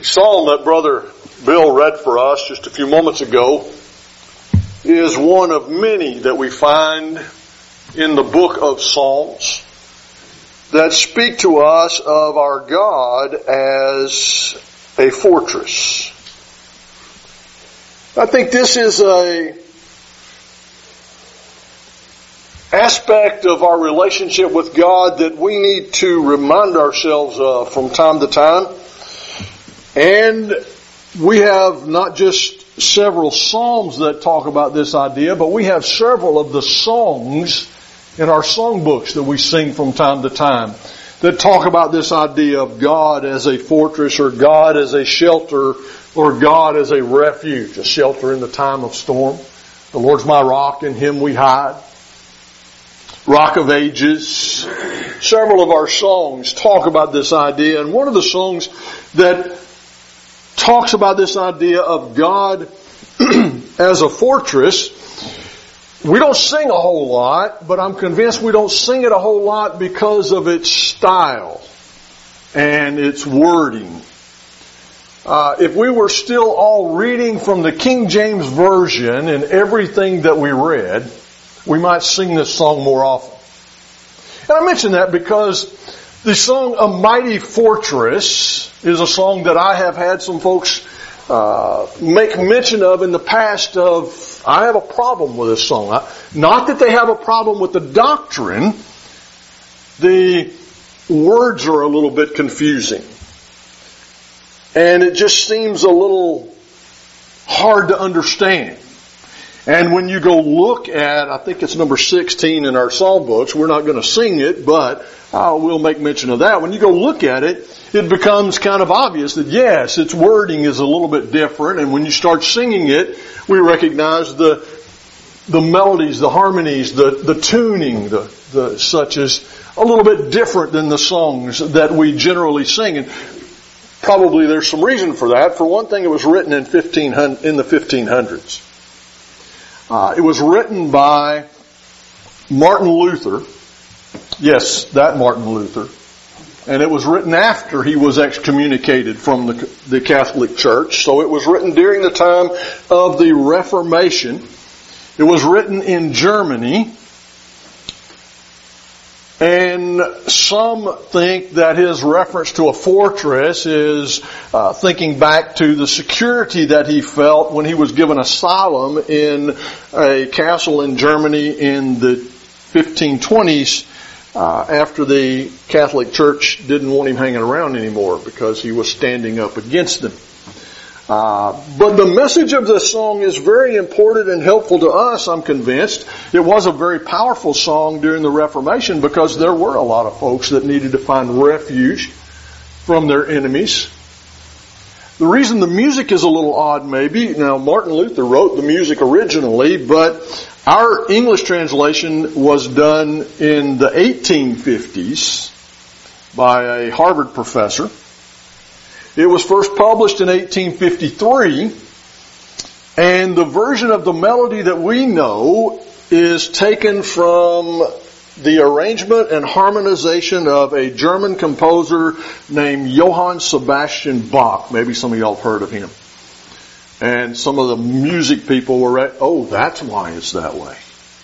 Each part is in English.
Psalm that Brother Bill read for us just a few moments ago is one of many that we find in the book of Psalms that speak to us of our God as a fortress. I think this is a aspect of our relationship with God that we need to remind ourselves of from time to time. And we have not just several psalms that talk about this idea, but we have several of the songs in our songbooks that we sing from time to time that talk about this idea of God as a fortress, or God as a shelter, or God as a refuge, a shelter in the time of storm. The Lord's my rock, in Him we hide. Rock of Ages. Several of our songs talk about this idea, and one of the songs that talks about this idea of God as a fortress, we don't sing a whole lot, but I'm convinced we don't sing it a whole lot because of its style and its wording. If we were still all reading from the King James Version in everything that we read, we might sing this song more often. And I mention that because the song A Mighty Fortress is a song that I have had some folks make mention of in the past of, I have a problem with this song. Not that they have a problem with the doctrine, the words are a little bit confusing. And it just seems a little hard to understand. And when you go look at, I think it's number 16 in our psalm books, we're not going to sing it, but we'll make mention of that. When you go look at it, it becomes kind of obvious that yes, its wording is a little bit different, and when you start singing it, we recognize the melodies, the harmonies, the tuning, the such is a little bit different than the songs that we generally sing. And probably there's some reason for that. For one thing, it was written in the 1500s. It was written by Martin Luther. Yes, that Martin Luther. And it was written after he was excommunicated from the Catholic Church. So it was written during the time of the Reformation. It was written in Germany. And some think that his reference to a fortress is thinking back to the security that he felt when he was given asylum in a castle in Germany in the 1520s after the Catholic Church didn't want him hanging around anymore because he was standing up against them. But the message of this song is very important and helpful to us, I'm convinced. It was a very powerful song during the Reformation because there were a lot of folks that needed to find refuge from their enemies. The reason the music is a little odd maybe, now Martin Luther wrote the music originally, but our English translation was done in the 1850s by a Harvard professor. It was first published in 1853, and the version of the melody that we know is taken from the arrangement and harmonization of a German composer named Johann Sebastian Bach. Maybe some of y'all have heard of him. And some of the music people were, oh, that's why it's that way.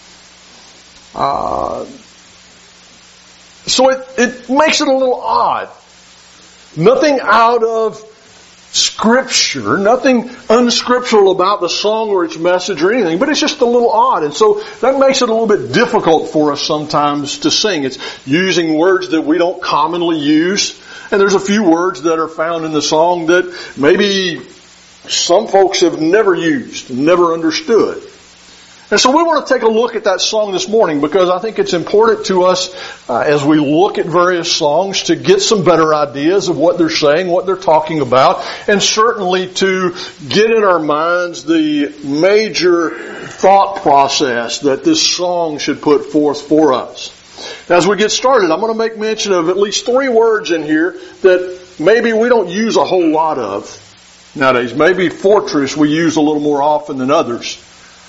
So it makes it a little odd. Nothing out of Scripture, nothing unscriptural about the song or its message or anything, but it's just a little odd. And so that makes it a little bit difficult for us sometimes to sing. It's using words that we don't commonly use. And there's a few words that are found in the song that maybe some folks have never used, never understood. And so we want to take a look at that song this morning because I think it's important to us as we look at various songs to get some better ideas of what they're saying, what they're talking about, and certainly to get in our minds the major thought process that this song should put forth for us. As we get started, I'm going to make mention of at least 3 words in here that maybe we don't use a whole lot of nowadays. Maybe fortress we use a little more often than others.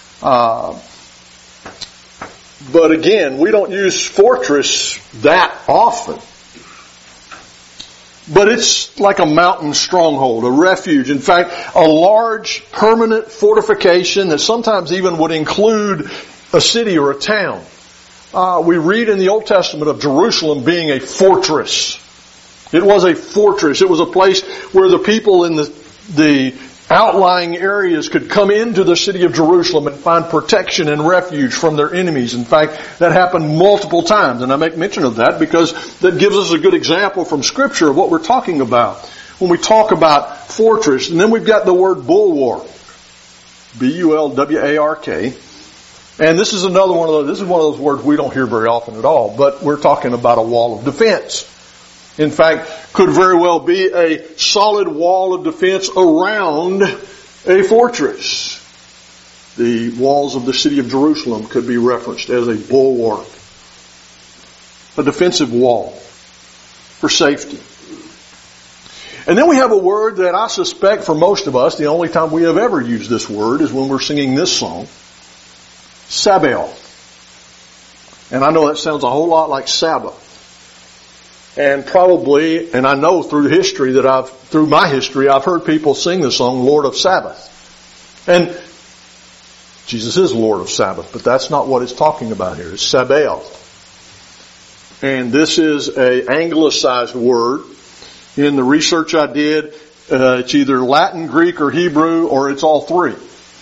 But again, we don't use fortress that often. but it's like a mountain stronghold, a refuge. In fact, a large permanent fortification that sometimes even would include a city or a town. We read in the Old Testament of Jerusalem being a fortress. It was a fortress. It was a place where the people in the outlying areas could come into the city of Jerusalem and find protection and refuge from their enemies. In fact, that happened multiple times, and I make mention of that because that gives us a good example from Scripture of what we're talking about when we talk about fortress. And then we've got the word bulwark, B-U-L-W-A-R-K. And this is another one of those. This is one of those words we don't hear very often at all, but we're talking about a wall of defense. In fact, could very well be a solid wall of defense around a fortress. The walls of the city of Jerusalem could be referenced as a bulwark, a defensive wall for safety. And then we have a word that I suspect for most of us, the only time we have ever used this word is when we're singing this song, Sabaoth. And I know that sounds a whole lot like Sabbath. And probably, and I know through history through my history, I've heard people sing the song, Lord of Sabbath. And Jesus is Lord of Sabbath, but that's not what it's talking about here. It's Sabaoth. And this is an anglicized word. In the research I did, it's either Latin, Greek, or Hebrew, or it's all three.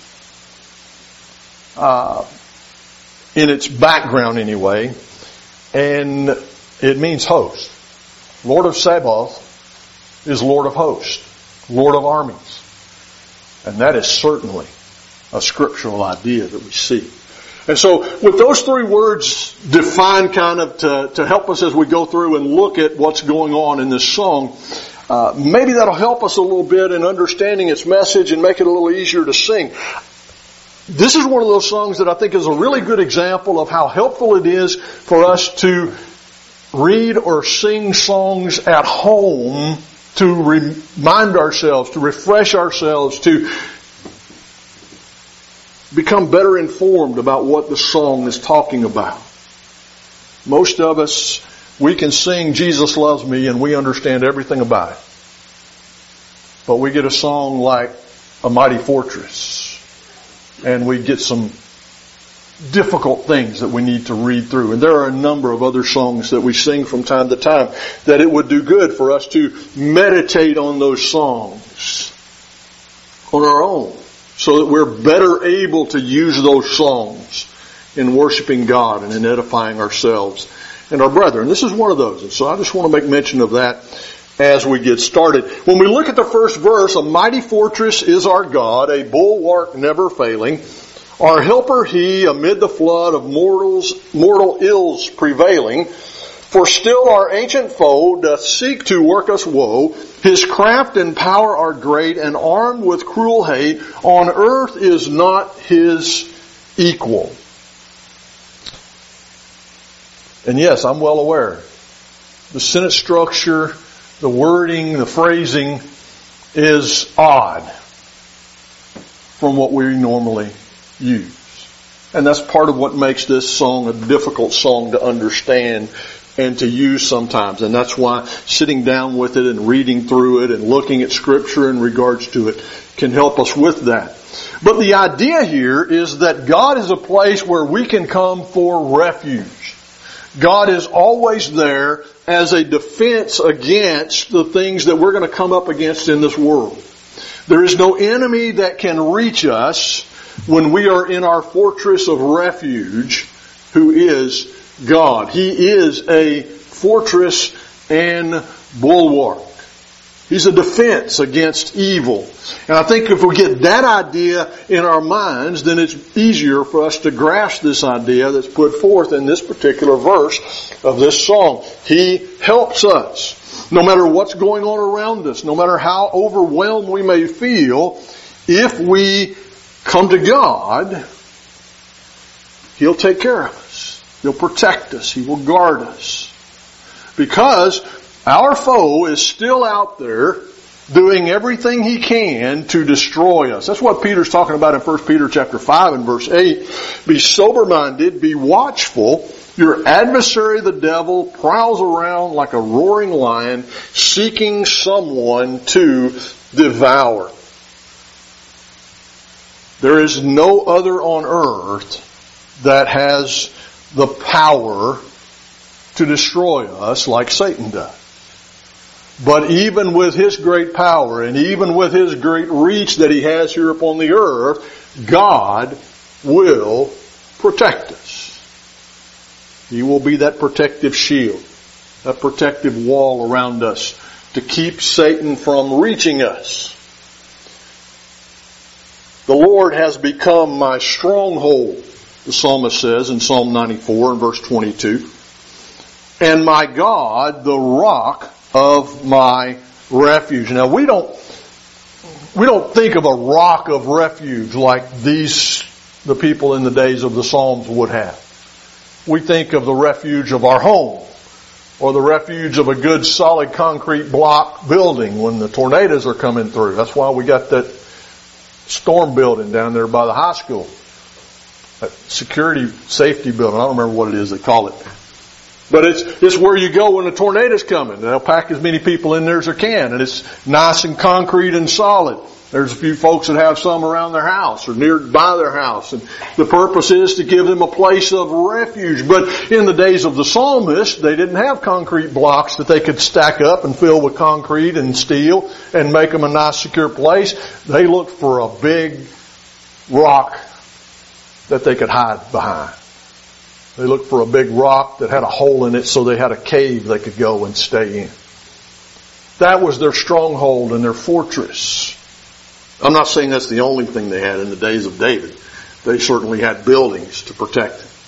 In its background anyway. And it means host. Lord of Sabaoth is Lord of hosts, Lord of armies. And that is certainly a scriptural idea that we see. And so with those three words defined kind of to help us as we go through and look at what's going on in this song, maybe that'll help us a little bit in understanding its message and make it a little easier to sing. This is one of those songs that I think is a really good example of how helpful it is for us to read or sing songs at home to remind ourselves, to refresh ourselves, to become better informed about what the song is talking about. Most of us, we can sing Jesus Loves Me and we understand everything about it. But we get a song like A Mighty Fortress and we get some difficult things that we need to read through. And there are a number of other songs that we sing from time to time that it would do good for us to meditate on those songs on our own so that we're better able to use those songs in worshiping God and in edifying ourselves and our brethren. This is one of those. And so I just want to make mention of that as we get started. When we look at the first verse, a mighty fortress is our God, a bulwark never failing. Our helper he, amid the flood of mortal ills prevailing. For still our ancient foe doth seek to work us woe. His craft and power are great, and armed with cruel hate, on earth is not his equal. And yes, I'm well aware. The sentence structure, the wording, the phrasing is odd from what we normally use. And that's part of what makes this song a difficult song to understand and to use sometimes. And that's why sitting down with it and reading through it and looking at Scripture in regards to it can help us with that. But the idea here is that God is a place where we can come for refuge. God is always there as a defense against the things that we're going to come up against in this world. There is no enemy that can reach us when we are in our fortress of refuge, who is God. He is a fortress and bulwark. He's a defense against evil. And I think if we get that idea in our minds, then it's easier for us to grasp this idea that's put forth in this particular verse of this song. He helps us. No matter what's going on around us, no matter how overwhelmed we may feel, if we come to God, He'll take care of us. He'll protect us. He will guard us. Because our foe is still out there doing everything he can to destroy us. That's what Peter's talking about in 1 Peter chapter 5 and verse 8. Be sober-minded, be watchful. Your adversary, the devil, prowls around like a roaring lion, seeking someone to devour. There is no other on earth that has the power to destroy us like Satan does. But even with his great power and even with his great reach that he has here upon the earth, God will protect us. He will be that protective shield, that protective wall around us to keep Satan from reaching us. The Lord has become my stronghold, the psalmist says in Psalm 94 and verse 22. And my God, the rock of my refuge. Now we don't think of a rock of refuge like the people in the days of the Psalms would have. We think of the refuge of our home or the refuge of a good solid concrete block building when the tornadoes are coming through. That's why we got that storm building down there by the high school. That security safety building. I don't remember what it is they call it. But it's where you go when a tornado's coming. They'll pack as many people in there as they can. And it's nice and concrete and solid. There's a few folks that have some around their house or nearby their house. And the purpose is to give them a place of refuge. But in the days of the psalmist, they didn't have concrete blocks that they could stack up and fill with concrete and steel and make them a nice secure place. They looked for a big rock that they could hide behind. They looked for a big rock that had a hole in it so they had a cave they could go and stay in. That was their stronghold and their fortress. I'm not saying that's the only thing they had in the days of David. They certainly had buildings to protect them.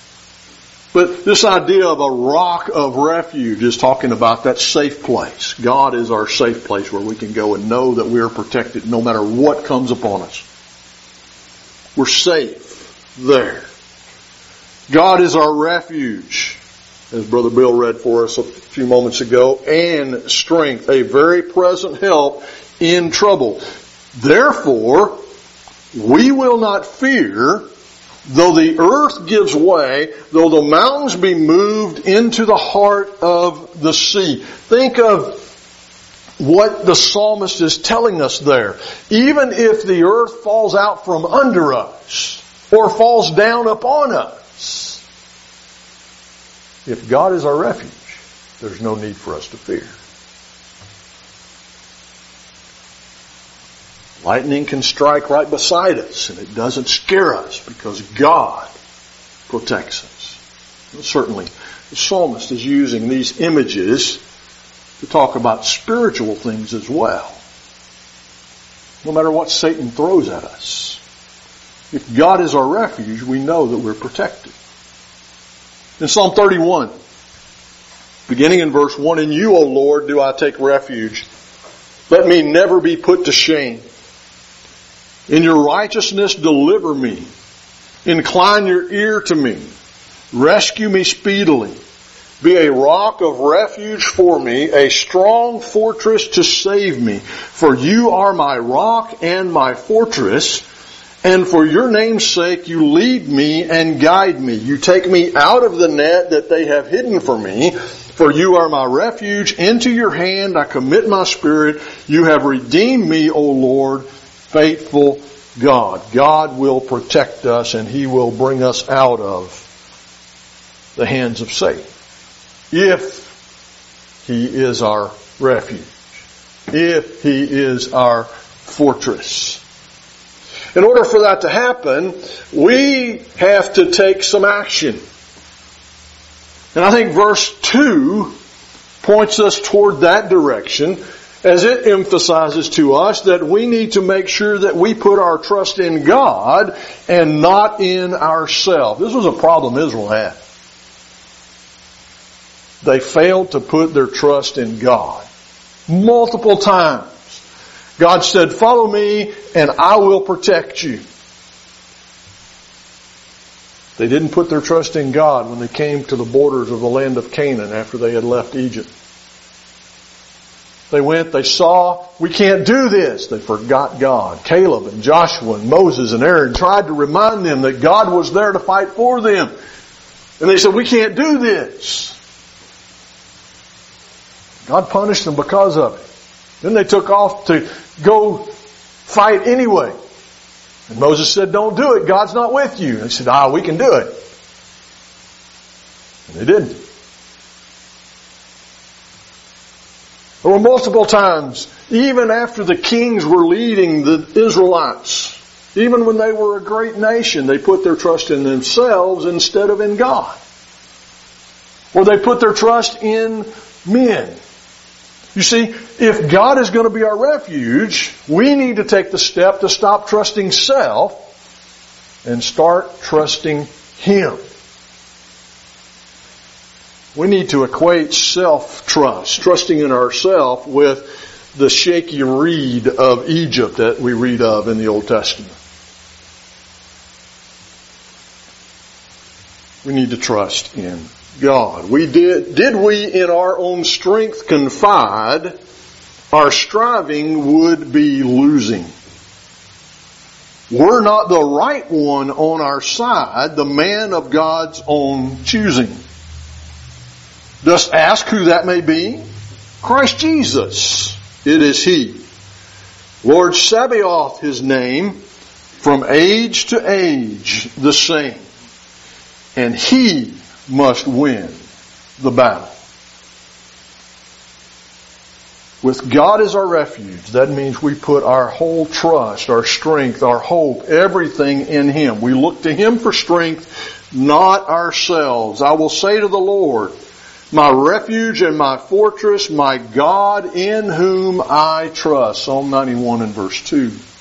But this idea of a rock of refuge is talking about that safe place. God is our safe place where we can go and know that we are protected no matter what comes upon us. We're safe there. God is our refuge, as Brother Bill read for us a few moments ago, and strength, a very present help in trouble. Therefore, we will not fear, though the earth gives way, though the mountains be moved into the heart of the sea. Think of what the psalmist is telling us there. Even if the earth falls out from under us, or falls down upon us, if God is our refuge, there's no need for us to fear. Lightning can strike right beside us, and it doesn't scare us because God protects us. And certainly, the psalmist is using these images to talk about spiritual things as well. No matter what Satan throws at us, if God is our refuge, we know that we're protected. In Psalm 31, beginning in verse 1, in you, O Lord, do I take refuge. Let me never be put to shame. In your righteousness, deliver me. Incline your ear to me. Rescue me speedily. Be a rock of refuge for me, a strong fortress to save me. For you are my rock and my fortress. And for your name's sake, you lead me and guide me. You take me out of the net that they have hidden for me. For you are my refuge. Into your hand I commit my spirit. You have redeemed me, O Lord, faithful God. God will protect us and He will bring us out of the hands of Satan. If He is our refuge. If He is our fortress. In order for that to happen, we have to take some action. And I think verse 2 points us toward that direction as it emphasizes to us that we need to make sure that we put our trust in God and not in ourselves. This was a problem Israel had. They failed to put their trust in God multiple times. God said, follow me and I will protect you. They didn't put their trust in God when they came to the borders of the land of Canaan after they had left Egypt. They went, they saw, we can't do this. They forgot God. Caleb and Joshua and Moses and Aaron tried to remind them that God was there to fight for them. And they said, we can't do this. God punished them because of it. Then they took off to go fight anyway. And Moses said, don't do it. God's not with you. And they said, we can do it. And they didn't. There were multiple times, even after the kings were leading the Israelites, even when they were a great nation, they put their trust in themselves instead of in God. Or they put their trust in men. You see, if God is going to be our refuge, we need to take the step to stop trusting self and start trusting Him. We need to equate self-trust, trusting in ourselves, with the shaky reed of Egypt that we read of in the Old Testament. We need to trust in God. Did we in our own strength confide, our striving would be losing. We're not the right one on our side, the man of God's own choosing. Just ask who that may be. Christ Jesus. It is He. Lord Sabaoth, His name, from age to age the same. And He must win the battle. With God as our refuge, that means we put our whole trust, our strength, our hope, everything in Him. We look to Him for strength, not ourselves. I will say to the Lord, my refuge and my fortress, my God in whom I trust. Psalm 91 and verse 2.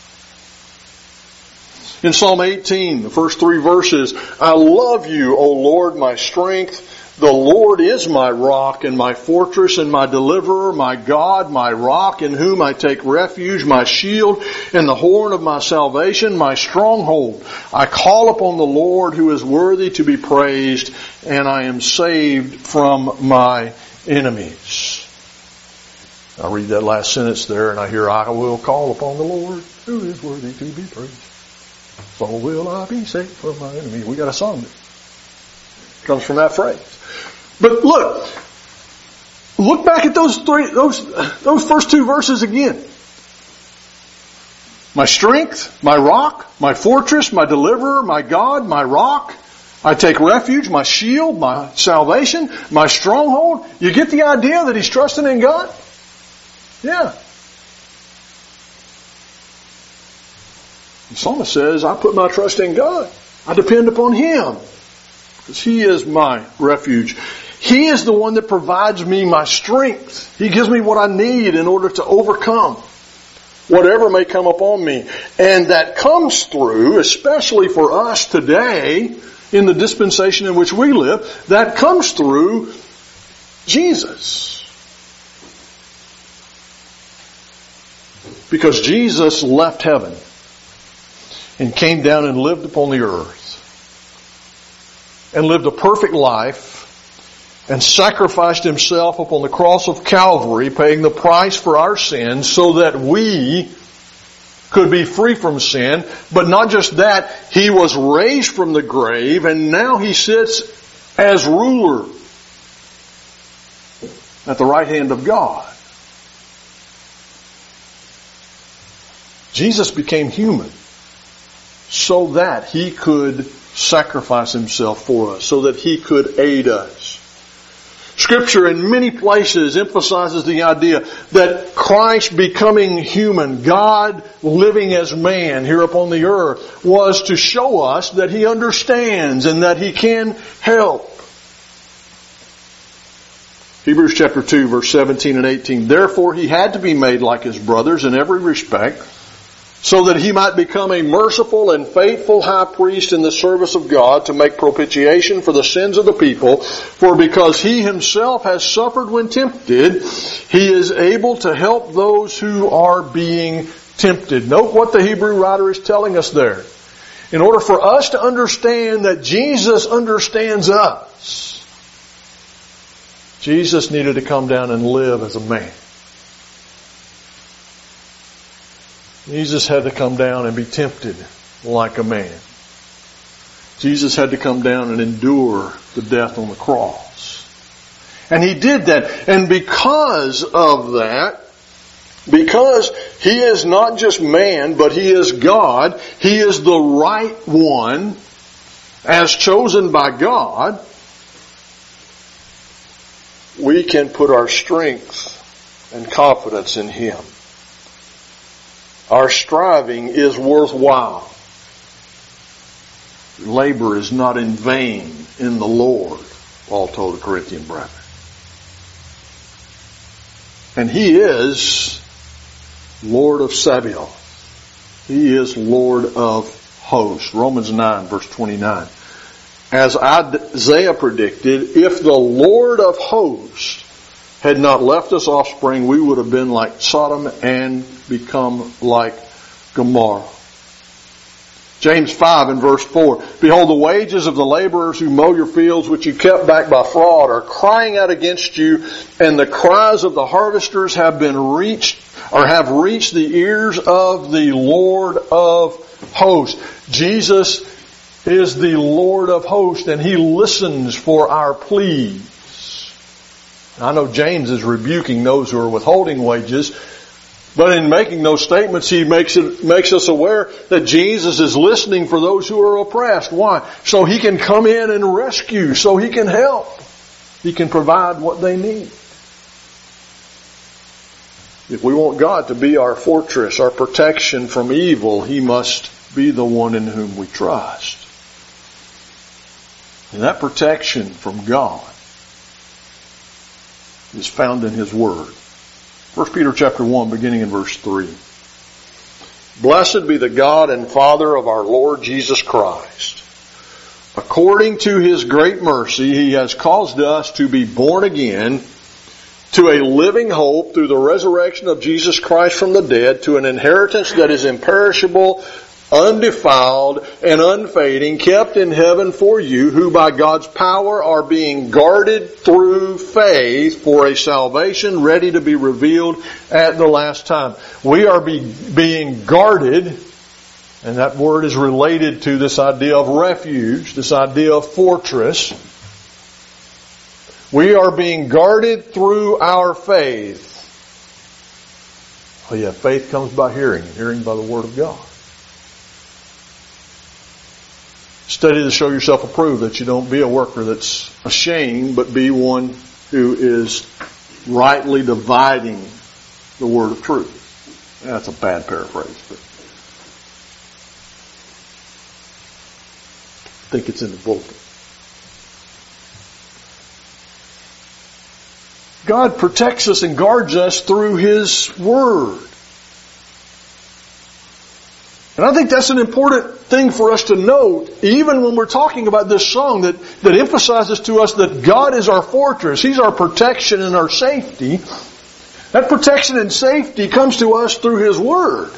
In Psalm 18, the first 3 verses, I love you, O Lord, my strength. The Lord is my rock and my fortress and my deliverer, my God, my rock in whom I take refuge, my shield and the horn of my salvation, my stronghold. I call upon the Lord who is worthy to be praised, and I am saved from my enemies. I read that last sentence there and I hear, I will call upon the Lord who is worthy to be praised. So will I be saved from my enemies. We got a song that comes from that phrase. But look back at those first 2 verses again. My strength, my rock, my fortress, my deliverer, my God, my rock. I take refuge, my shield, my salvation, my stronghold. You get the idea that he's trusting in God? Yeah. The psalmist says, I put my trust in God. I depend upon Him. Because He is my refuge. He is the one that provides me my strength. He gives me what I need in order to overcome whatever may come upon me. And that comes through, especially for us today, in the dispensation in which we live, that comes through Jesus. Because Jesus left heaven and came down and lived upon the earth and lived a perfect life and sacrificed Himself upon the cross of Calvary, paying the price for our sins so that we could be free from sin. But not just that, He was raised from the grave and now He sits as ruler at the right hand of God. Jesus became human so that He could sacrifice Himself for us, so that He could aid us. Scripture in many places emphasizes the idea that Christ becoming human, God living as man here upon the earth, was to show us that He understands and that He can help. Hebrews chapter 2 verse 17 and 18. Therefore He had to be made like His brothers in every respect, so that He might become a merciful and faithful high priest in the service of God to make propitiation for the sins of the people. For because He Himself has suffered when tempted, He is able to help those who are being tempted. Note what the Hebrew writer is telling us there. In order for us to understand that Jesus understands us, Jesus needed to come down and live as a man. Jesus had to come down and be tempted like a man. Jesus had to come down and endure the death on the cross. And He did that. And because of that, because He is not just man, but He is God, He is the right one, as chosen by God, we can put our strength and confidence in Him. Our striving is worthwhile. Labor is not in vain in the Lord, Paul told the Corinthian brethren. And He is Lord of Sabaoth. He is Lord of hosts. Romans 9 verse 29. As Isaiah predicted, if the Lord of hosts had not left us offspring, we would have been like Sodom and become like Gomorrah. James 5 and verse 4. Behold, the wages of the laborers who mow your fields, which you kept back by fraud, are crying out against you, and the cries of the harvesters have reached the ears of the Lord of hosts. Jesus is the Lord of hosts, and He listens for our pleas. I know James is rebuking those who are withholding wages, but in making those statements, he makes us aware that Jesus is listening for those who are oppressed. Why? So He can come in and rescue, so He can help. He can provide what they need. If we want God to be our fortress, our protection from evil, He must be the one in whom we trust. And that protection from God is found in His Word. 1 Peter chapter 1, beginning in verse 3. Blessed be the God and Father of our Lord Jesus Christ. According to His great mercy, He has caused us to be born again to a living hope through the resurrection of Jesus Christ from the dead, to an inheritance that is imperishable, undefiled, and unfading, kept in heaven for you, who by God's power are being guarded through faith for a salvation ready to be revealed at the last time. We are being guarded, and that word is related to this idea of refuge, this idea of fortress. We are being guarded through our faith. Oh yeah, faith comes by hearing, and hearing by the Word of God. Study to show yourself approved, that you don't be a worker that's ashamed, but be one who is rightly dividing the word of truth. That's a bad paraphrase, but I think it's in the bulletin. God protects us and guards us through His Word. And I think that's an important thing for us to note, even when we're talking about this song that emphasizes to us that God is our fortress. He's our protection and our safety. That protection and safety comes to us through His Word.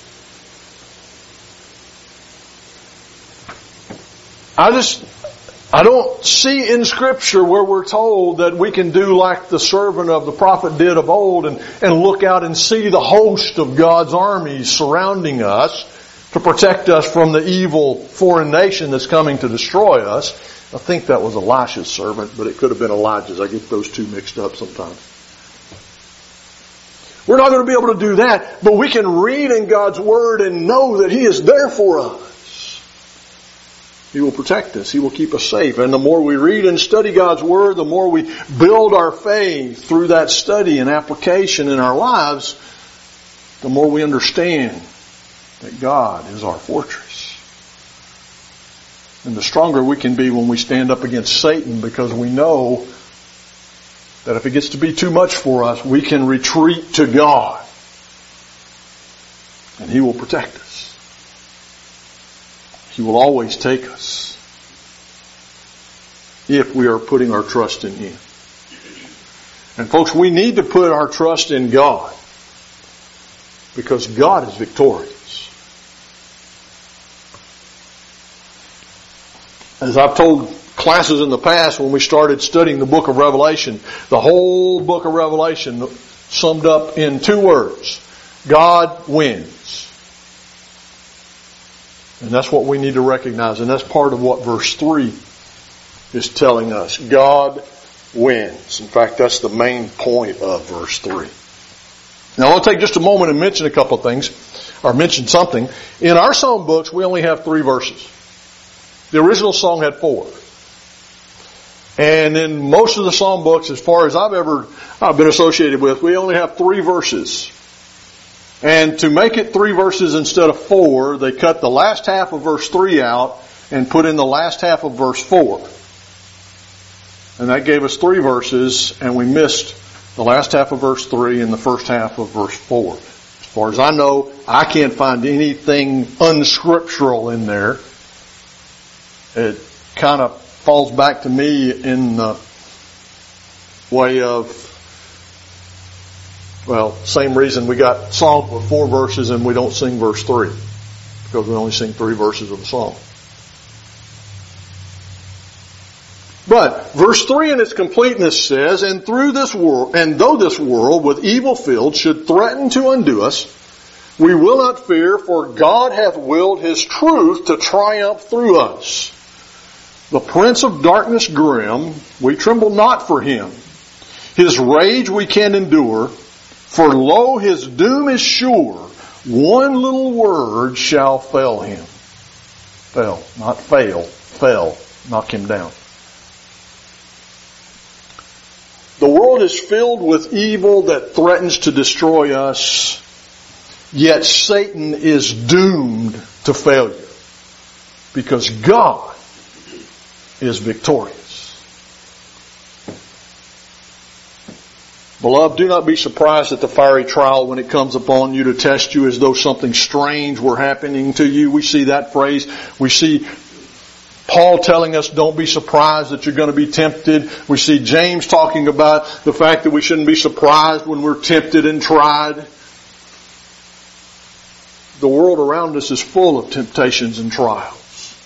I don't see in Scripture where we're told that we can do like the servant of the prophet did of old and look out and see the host of God's armies surrounding us to protect us from the evil foreign nation that's coming to destroy us. I think that was Elisha's servant, but it could have been Elijah's. I get those two mixed up sometimes. We're not going to be able to do that, but we can read in God's Word and know that He is there for us. He will protect us. He will keep us safe. And the more we read and study God's Word, the more we build our faith through that study and application in our lives, the more we understand that God is our fortress. And the stronger we can be when we stand up against Satan, because we know that if it gets to be too much for us, we can retreat to God. And He will protect us. He will always take us if we are putting our trust in Him. And folks, we need to put our trust in God, because God is victorious. As I've told classes in the past, when we started studying the book of Revelation, the whole book of Revelation summed up in two words: God wins. And that's what we need to recognize. And that's part of what verse 3 is telling us. God wins. In fact, that's the main point of verse 3. Now, I'll take just a moment and mention a couple of things, or mention something. In our song books, we only have 3 verses. The original song had 4. And in most of the psalm books, as far as I've been associated with, we only have 3 verses. And to make it 3 verses instead of 4, they cut the last half of verse 3 out and put in the last half of verse 4. And that gave us 3 verses, and we missed the last half of verse 3 and the first half of verse 4. As far as I know, I can't find anything unscriptural in there. It kind of falls back to me in the way of, well, same reason we got songs with 4 verses and we don't sing verse 3. Because we only sing 3 verses of the song. But verse 3 in its completeness says, and though this world with evil filled should threaten to undo us, we will not fear, for God hath willed His truth to triumph through us. The prince of darkness grim, we tremble not for him. His rage we can endure, for lo, his doom is sure. One little word shall fell him. Fell, not fail, fell, knock him down. The world is filled with evil that threatens to destroy us, yet Satan is doomed to failure because God is victorious. Beloved, do not be surprised at the fiery trial when it comes upon you to test you as though something strange were happening to you. We see that phrase. We see Paul telling us don't be surprised that you're going to be tempted. We see James talking about the fact that we shouldn't be surprised when we're tempted and tried. The world around us is full of temptations and trials.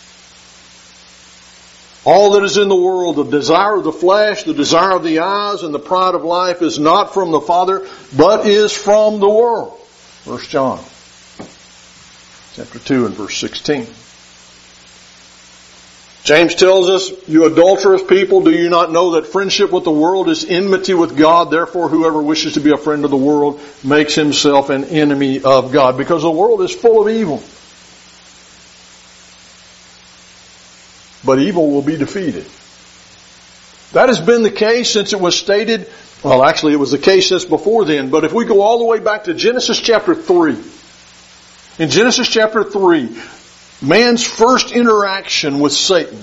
All that is in the world, the desire of the flesh, the desire of the eyes, and the pride of life is not from the Father, but is from the world. 1 John chapter 2 and verse 16. James tells us, you adulterous people, do you not know that friendship with the world is enmity with God? Therefore, whoever wishes to be a friend of the world makes himself an enemy of God. Because the world is full of evil. But evil will be defeated. That has been the case since it was stated, well actually it was the case since before then, but if we go all the way back to Genesis chapter 3. In Genesis chapter 3, man's first interaction with Satan.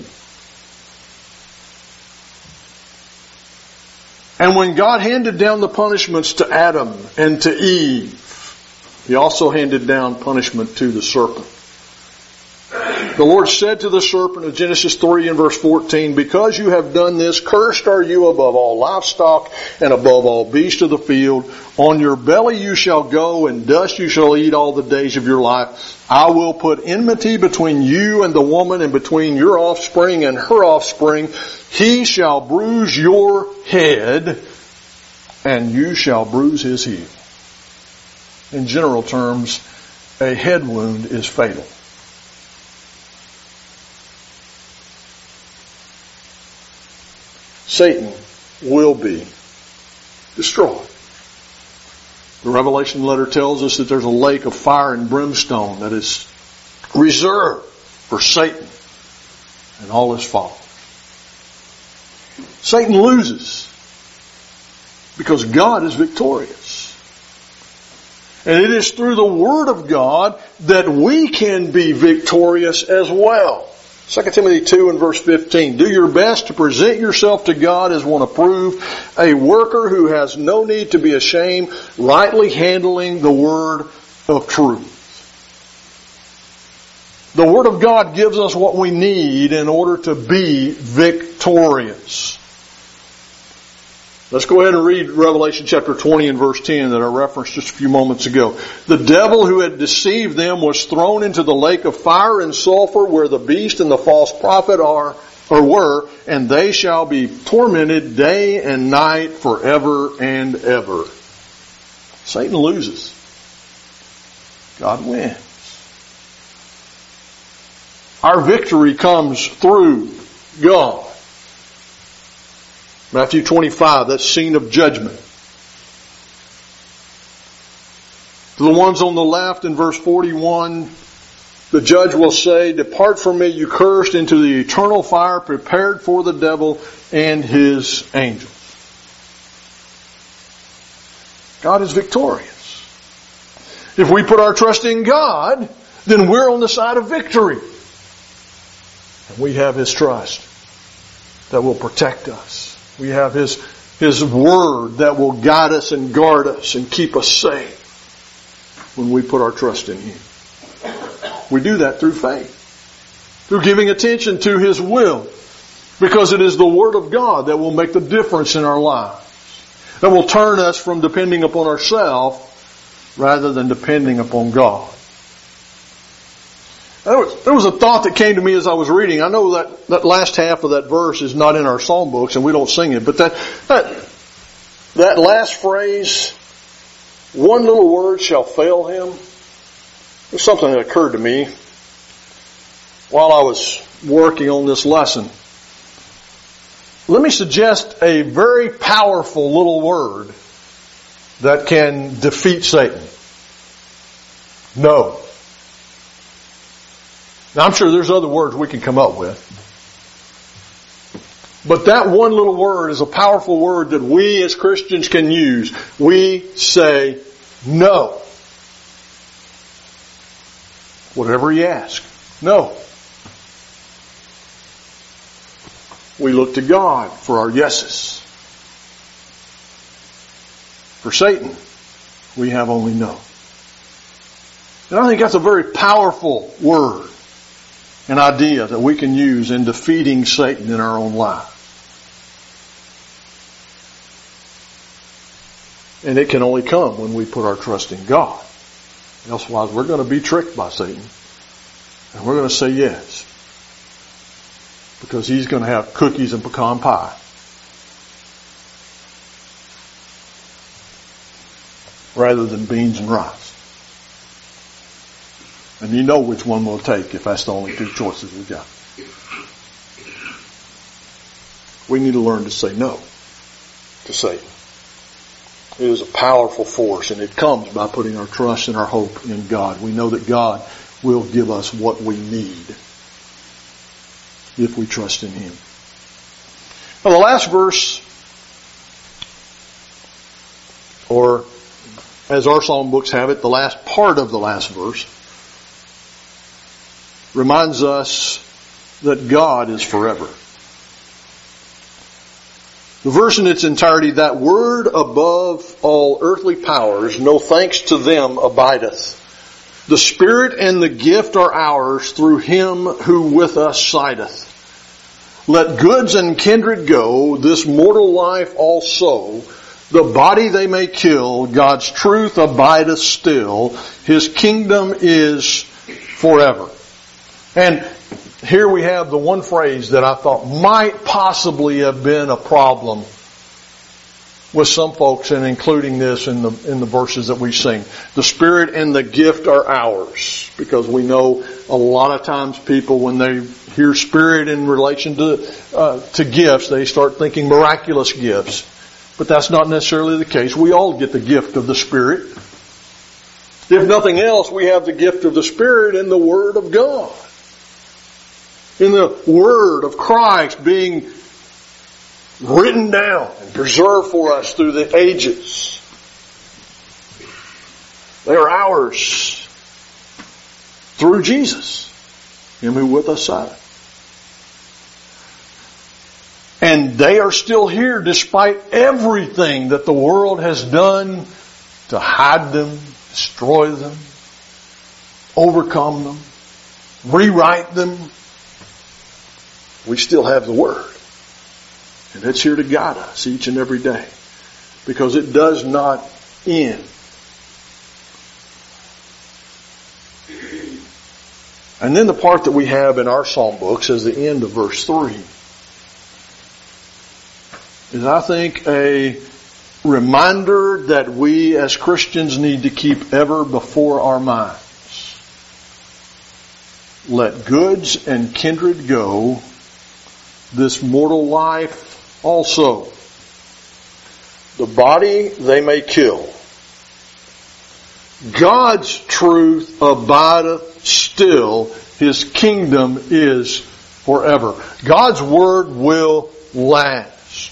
And when God handed down the punishments to Adam and to Eve, He also handed down punishment to the serpent. The Lord said to the serpent in Genesis 3 and verse 14, because you have done this, cursed are you above all livestock and above all beasts of the field. On your belly you shall go, and dust you shall eat all the days of your life. I will put enmity between you and the woman, and between your offspring and her offspring. He shall bruise your head, and you shall bruise his heel. In general terms, a head wound is fatal. Satan will be destroyed. The Revelation letter tells us that there's a lake of fire and brimstone that is reserved for Satan and all his followers. Satan loses because God is victorious. And it is through the Word of God that we can be victorious as well. 2 Timothy 2 and verse 15. Do your best to present yourself to God as one approved, a worker who has no need to be ashamed, rightly handling the word of truth. The Word of God gives us what we need in order to be victorious. Let's go ahead and read Revelation chapter 20 and verse 10 that I referenced just a few moments ago. The devil who had deceived them was thrown into the lake of fire and sulfur where the beast and the false prophet were, and they shall be tormented day and night forever and ever. Satan loses. God wins. Our victory comes through God. Matthew 25, that scene of judgment. To the ones on the left in verse 41, the judge will say, "Depart from me, you cursed, into the eternal fire prepared for the devil and his angels." God is victorious. If we put our trust in God, then we're on the side of victory. And we have His trust that will protect us. We have His Word that will guide us and guard us and keep us safe when we put our trust in Him. We do that through faith, through giving attention to His will, because it is the Word of God that will make the difference in our lives, that will turn us from depending upon ourselves rather than depending upon God. There was a thought that came to me as I was reading. I know that last half of that verse is not in our psalm books and we don't sing it, but that last phrase, "one little word shall fail him," was something that occurred to me while I was working on this lesson. Let me suggest a very powerful little word that can defeat Satan. No. Now, I'm sure there's other words we can come up with. But that one little word is a powerful word that we as Christians can use. We say no. Whatever He asks, no. We look to God for our yeses. For Satan, we have only no. And I think that's a very powerful word, an idea that we can use in defeating Satan in our own life. And it can only come when we put our trust in God. Elsewise, we're going to be tricked by Satan. And we're going to say yes. Because he's going to have cookies and pecan pie. Rather than beans and rice. And you know which one we'll take if that's the only two choices we've got. We need to learn to say no to Satan. It is a powerful force, and it comes by putting our trust and our hope in God. We know that God will give us what we need if we trust in Him. Now, the last verse, or as our psalm books have it, the last part of the last verse, reminds us that God is forever. The verse in its entirety, "That word above all earthly powers, no thanks to them abideth. The Spirit and the gift are ours through Him who with us sideth. Let goods and kindred go, this mortal life also. The body they may kill, God's truth abideth still. His kingdom is forever." And here we have the one phrase that I thought might possibly have been a problem with some folks, and including this in the verses that we sing. The Spirit and the gift are ours. Because we know a lot of times people, when they hear Spirit in relation to gifts, they start thinking miraculous gifts. But that's not necessarily the case. We all get the gift of the Spirit. If nothing else, we have the gift of the Spirit in the Word of God. In the Word of Christ being written down and preserved for us through the ages. They are ours through Jesus, Him who with us sideth. And they are still here despite everything that the world has done to hide them, destroy them, overcome them, rewrite them. We still have the Word. And it's here to guide us each and every day. Because it does not end. And then the part that we have in our psalm books is the end of verse 3. Is, I think, a reminder that we as Christians need to keep ever before our minds. let goods and kindred go, this mortal life also. The body they may kill. God's truth abideth still. His kingdom is forever. God's word will last.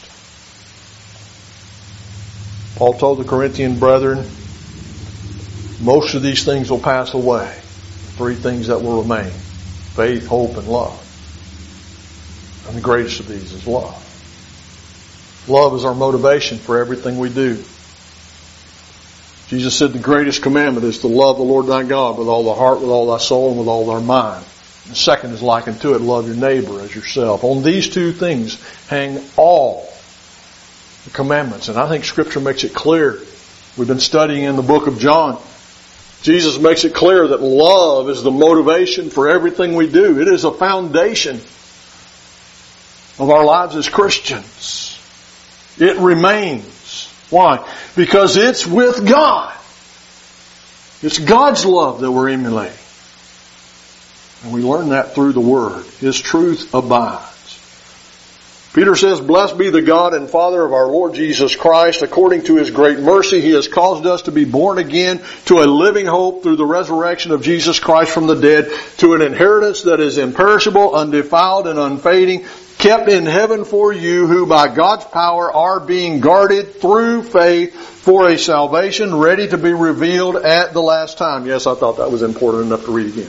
Paul told the Corinthian brethren, most of these things will pass away. 3 things that will remain: faith, hope, and love. And the greatest of these is love. Love is our motivation for everything we do. Jesus said the greatest commandment is to love the Lord thy God with all thy heart, with all thy soul, and with all thy mind. The second is likened to it, love your neighbor as yourself. On these 2 things hang all the commandments. And I think Scripture makes it clear. We've been studying in the book of John. Jesus makes it clear that love is the motivation for everything we do. It is a foundation of our lives as Christians. It remains. Why? Because it's with God. It's God's love that we're emulating. And we learn that through the Word. His truth abides. Peter says, blessed be the God and Father of our Lord Jesus Christ. According to His great mercy, He has caused us to be born again to a living hope through the resurrection of Jesus Christ from the dead, to an inheritance that is imperishable, undefiled, and unfading, kept in heaven for you, who by God's power are being guarded through faith for a salvation ready to be revealed at the last time. Yes, I thought that was important enough to read again.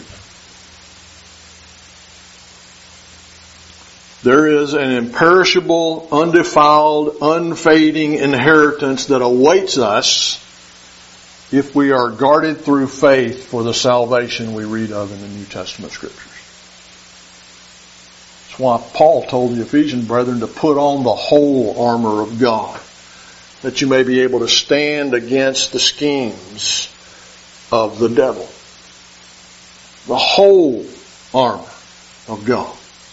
There is an imperishable, undefiled, unfading inheritance that awaits us if we are guarded through faith for the salvation we read of in the New Testament Scriptures. That's why Paul told the Ephesian brethren to put on the whole armor of God, that you may be able to stand against the schemes of the devil. The whole armor of God.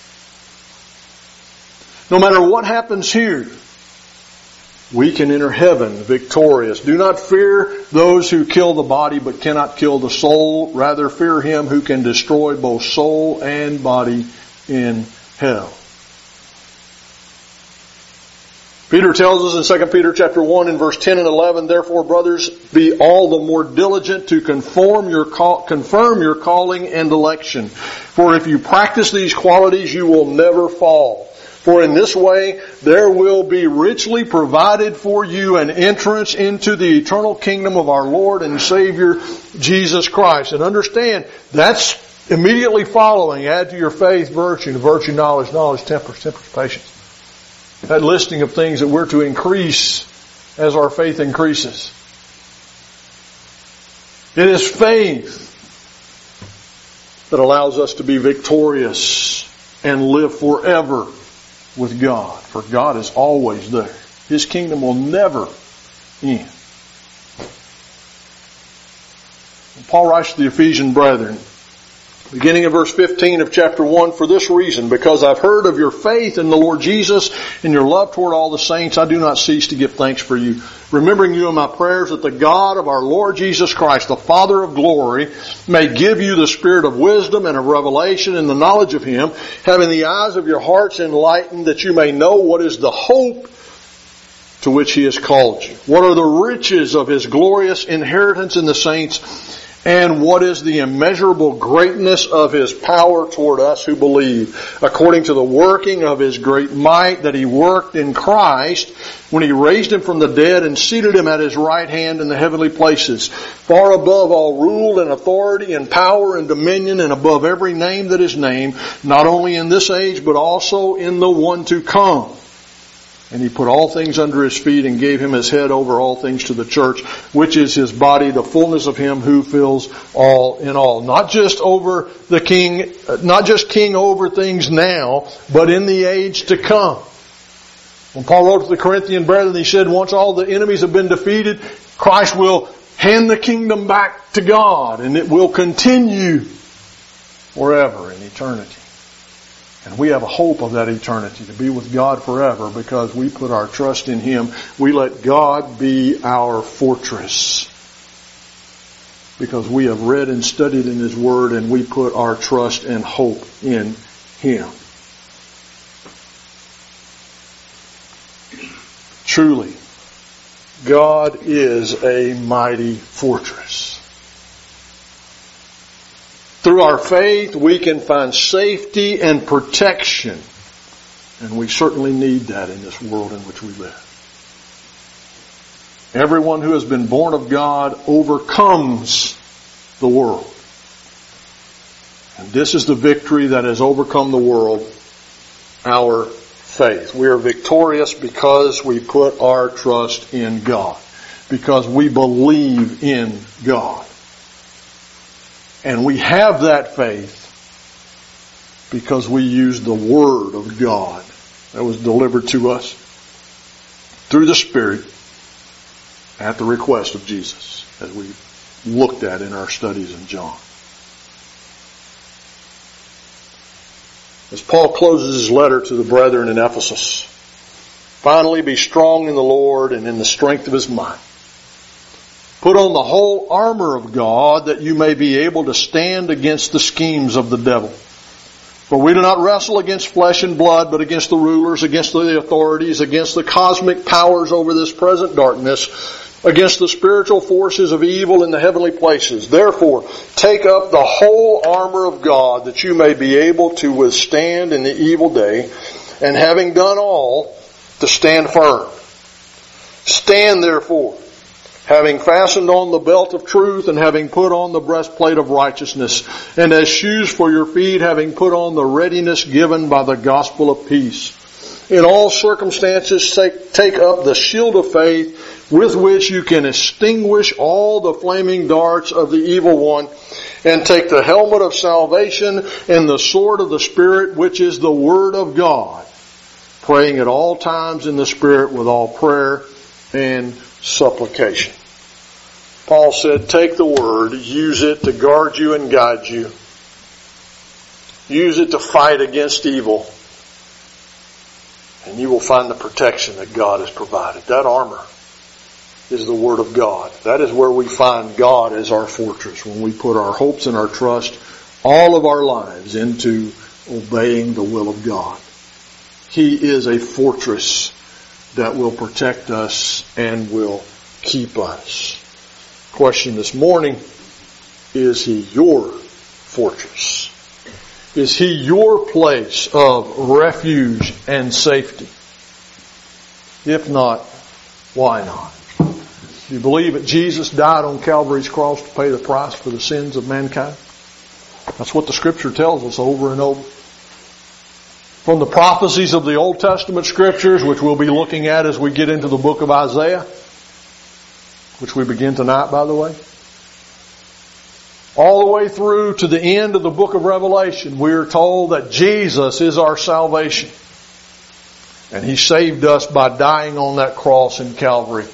No matter what happens here, we can enter heaven victorious. Do not fear those who kill the body but cannot kill the soul. Rather fear Him who can destroy both soul and body in hell. Peter tells us in 2 Peter chapter 1 and verse 10 and 11, therefore, brothers, be all the more diligent to confirm your calling and election. For if you practice these qualities, you will never fall. For in this way, there will be richly provided for you an entrance into the eternal kingdom of our Lord and Savior, Jesus Christ. And understand, that's immediately following, add to your faith virtue, knowledge, temperance, patience. That listing of things that we're to increase as our faith increases. It is faith that allows us to be victorious and live forever with God. For God is always there. His kingdom will never end. Paul writes to the Ephesian brethren, beginning in verse 15 of chapter 1, for this reason, because I've heard of your faith in the Lord Jesus and your love toward all the saints, I do not cease to give thanks for you, remembering you in my prayers, that the God of our Lord Jesus Christ, the Father of glory, may give you the spirit of wisdom and of revelation in the knowledge of Him, having the eyes of your hearts enlightened, that you may know what is the hope to which He has called you. What are the riches of His glorious inheritance in the saints, and what is the immeasurable greatness of His power toward us who believe, according to the working of His great might that He worked in Christ when He raised Him from the dead and seated Him at His right hand in the heavenly places, far above all rule and authority and power and dominion, and above every name that is named, not only in this age but also in the one to come. And He put all things under His feet and gave Him His head over all things to the church, which is His body, the fullness of Him who fills all in all. Not just over the king, not just king over things now, but in the age to come. When Paul wrote to the Corinthian brethren, he said, once all the enemies have been defeated, Christ will hand the kingdom back to God, and it will continue forever in eternity. And we have a hope of that eternity, to be with God forever, because we put our trust in Him. We let God be our fortress. because we have read and studied in His Word and we put our trust and hope in Him. Truly, God is a mighty fortress. Through our faith, we can find safety and protection. And we certainly need that in this world in which we live. Everyone who has been born of God overcomes the world. And this is the victory that has overcome the world, our faith. We are victorious because we put our trust in God. Because we believe in God. And we have that faith because we use the Word of God that was delivered to us through the Spirit at the request of Jesus, as we looked at in our studies in John. As Paul closes his letter to the brethren in Ephesus, finally be strong in the Lord and in the strength of His might. Put on the whole armor of God that you may be able to stand against the schemes of the devil. For we do not wrestle against flesh and blood, but against the rulers, against the authorities, against the cosmic powers over this present darkness, against the spiritual forces of evil in the heavenly places. Therefore, take up the whole armor of God that you may be able to withstand in the evil day, and having done all, to stand firm. Stand therefore, having fastened on the belt of truth, and having put on the breastplate of righteousness, and as shoes for your feet, having put on the readiness given by the gospel of peace. In all circumstances, take up the shield of faith, with which you can extinguish all the flaming darts of the evil one, and take the helmet of salvation and the sword of the Spirit, which is the Word of God, praying at all times in the Spirit with all prayer and supplication. Paul said, take the Word, use it to guard you and guide you. Use it to fight against evil. And you will find the protection that God has provided. That armor is the Word of God. That is where we find God as our fortress, when we put our hopes and our trust, all of our lives, into obeying the will of God. He is a fortress that will protect us and will keep us. Question this morning, is He your fortress? Is He your place of refuge and safety? If not, why not? Do you believe that Jesus died on Calvary's cross to pay the price for the sins of mankind? That's what the Scripture tells us over and over. From the prophecies of the Old Testament Scriptures, which we'll be looking at as we get into the book of Isaiah, which we begin tonight, by the way, all the way through to the end of the book of Revelation, we are told that Jesus is our salvation. And He saved us by dying on that cross in Calvary.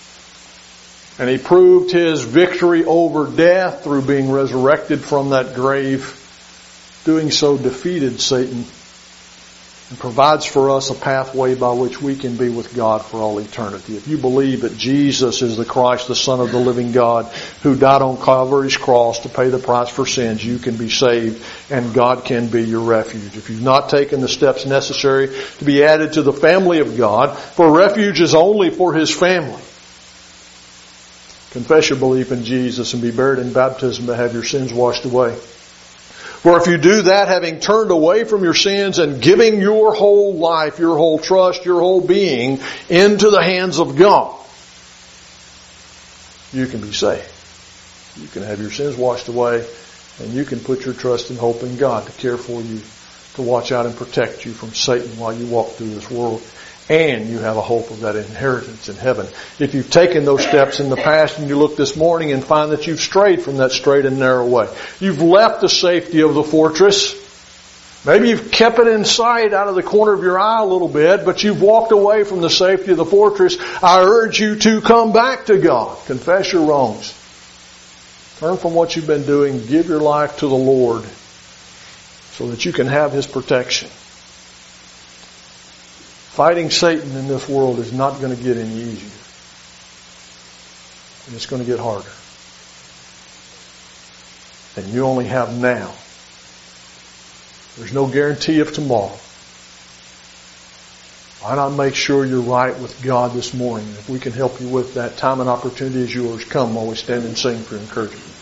And He proved His victory over death through being resurrected from that grave. Doing so defeated Satan and provides for us a pathway by which we can be with God for all eternity. If you believe that Jesus is the Christ, the Son of the living God, who died on Calvary's cross to pay the price for sins, you can be saved and God can be your refuge. If you've not taken the steps necessary to be added to the family of God, for refuge is only for His family. Confess your belief in Jesus and be buried in baptism to have your sins washed away. For if you do that, having turned away from your sins and giving your whole life, your whole trust, your whole being into the hands of God, you can be saved. You can have your sins washed away, and you can put your trust and hope in God to care for you, to watch out and protect you from Satan while you walk through this world. And you have a hope of that inheritance in heaven. If you've taken those steps in the past and you look this morning and find that you've strayed from that straight and narrow way, you've left the safety of the fortress. Maybe you've kept it in sight out of the corner of your eye a little bit, but you've walked away from the safety of the fortress. I urge you to come back to God. Confess your wrongs. Turn from what you've been doing. Give your life to the Lord so that you can have His protection. Fighting Satan in this world is not going to get any easier. And it's going to get harder. and you only have now. There's no guarantee of tomorrow. Why not make sure you're right with God this morning? If we can help you with that, time and opportunity is yours. Come while we stand and sing for encouragement.